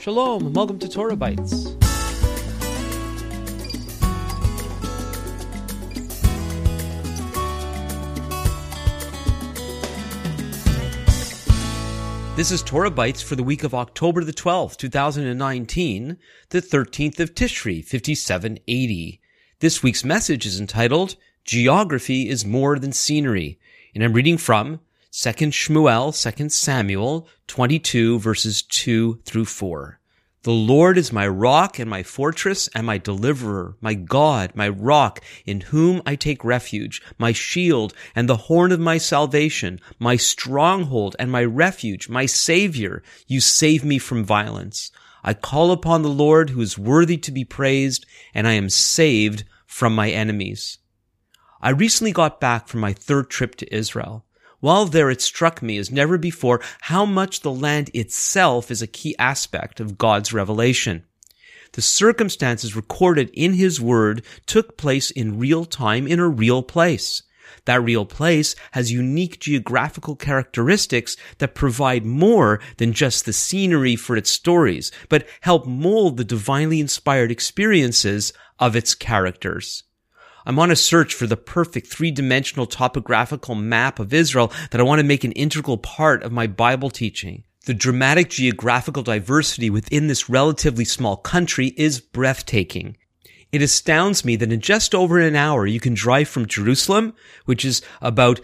Shalom, and welcome to Torah Bites. This is Torah Bites for the week of October the 12th, 2019, the 13th of Tishri, 5780. This week's message is entitled, Geography is More Than Scenery, and I'm reading from 2 Shmuel, 2 Samuel, 22, verses 2 through 4. The Lord is my rock and my fortress and my deliverer, my God, my rock, in whom I take refuge, my shield and the horn of my salvation, my stronghold and my refuge, my Savior. You save me from violence. I call upon the Lord who is worthy to be praised, and I am saved from my enemies. I recently got back from my third trip to Israel. While there, it struck me as never before how much the land itself is a key aspect of God's revelation. The circumstances recorded in His Word took place in real time in a real place. That real place has unique geographical characteristics that provide more than just the scenery for its stories, but help mold the divinely inspired experiences of its characters. I'm on a search for the perfect three-dimensional topographical map of Israel that I want to make an integral part of my Bible teaching. The dramatic geographical diversity within this relatively small country is breathtaking. It astounds me that in just over an hour you can drive from Jerusalem, which is about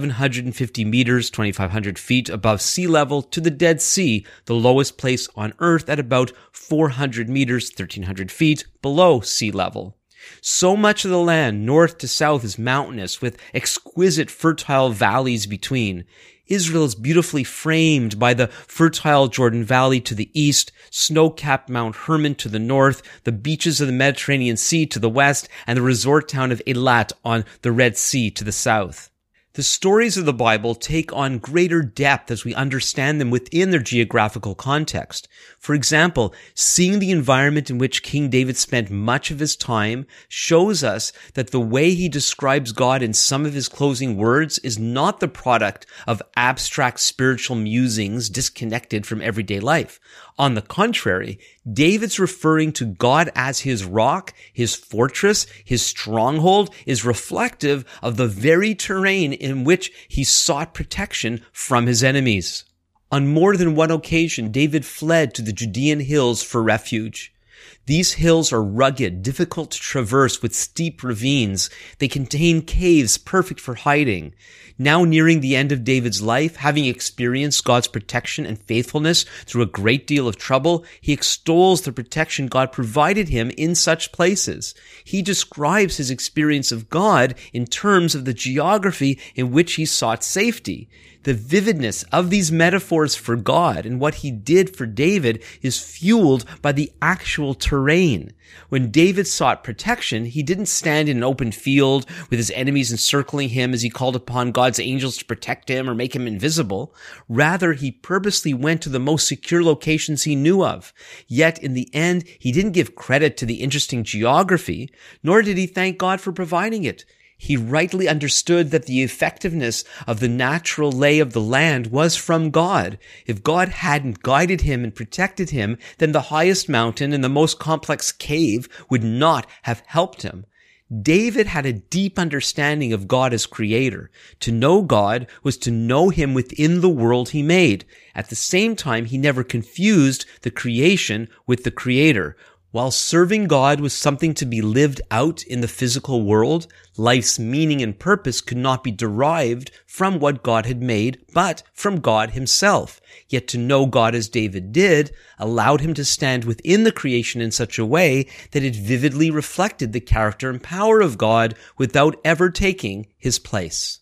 750 meters, 2,500 feet above sea level, to the Dead Sea, the lowest place on earth at about 400 meters, 1,300 feet below sea level. So much of the land, north to south, is mountainous, with exquisite fertile valleys between. Israel is beautifully framed by the fertile Jordan Valley to the east, snow-capped Mount Hermon to the north, the beaches of the Mediterranean Sea to the west, and the resort town of Eilat on the Red Sea to the south. The stories of the Bible take on greater depth as we understand them within their geographical context. For example, seeing the environment in which King David spent much of his time shows us that the way he describes God in some of his closing words is not the product of abstract spiritual musings disconnected from everyday life. On the contrary, David's referring to God as his rock, his fortress, his stronghold is reflective of the very terrain in which he sought protection from his enemies. On more than one occasion, David fled to the Judean hills for refuge. These hills are rugged, difficult to traverse with steep ravines. They contain caves perfect for hiding. Now nearing the end of David's life, having experienced God's protection and faithfulness through a great deal of trouble, he extols the protection God provided him in such places. He describes his experience of God in terms of the geography in which he sought safety. The vividness of these metaphors for God and what he did for David is fueled by the actual terrain. When David sought protection, he didn't stand in an open field with his enemies encircling him as he called upon God's angels to protect him or make him invisible. Rather, he purposely went to the most secure locations he knew of. Yet, in the end, he didn't give credit to the interesting geography, nor did he thank God for providing it. He rightly understood that the effectiveness of the natural lay of the land was from God. If God hadn't guided him and protected him, then the highest mountain and the most complex cave would not have helped him. David had a deep understanding of God as creator. To know God was to know him within the world he made. At the same time, he never confused the creation with the creator. While serving God was something to be lived out in the physical world, life's meaning and purpose could not be derived from what God had made, but from God himself. Yet to know God as David did allowed him to stand within the creation in such a way that it vividly reflected the character and power of God without ever taking his place.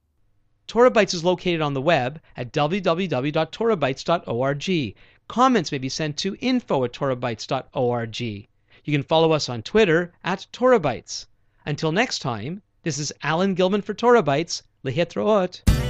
Torah Bites is located on the web at www.torahbites.org. Comments may be sent to info@torahbites.org. You can follow us on Twitter @TorahBites. Until next time, this is Alan Gilman for Torah Bites. Lehitraot.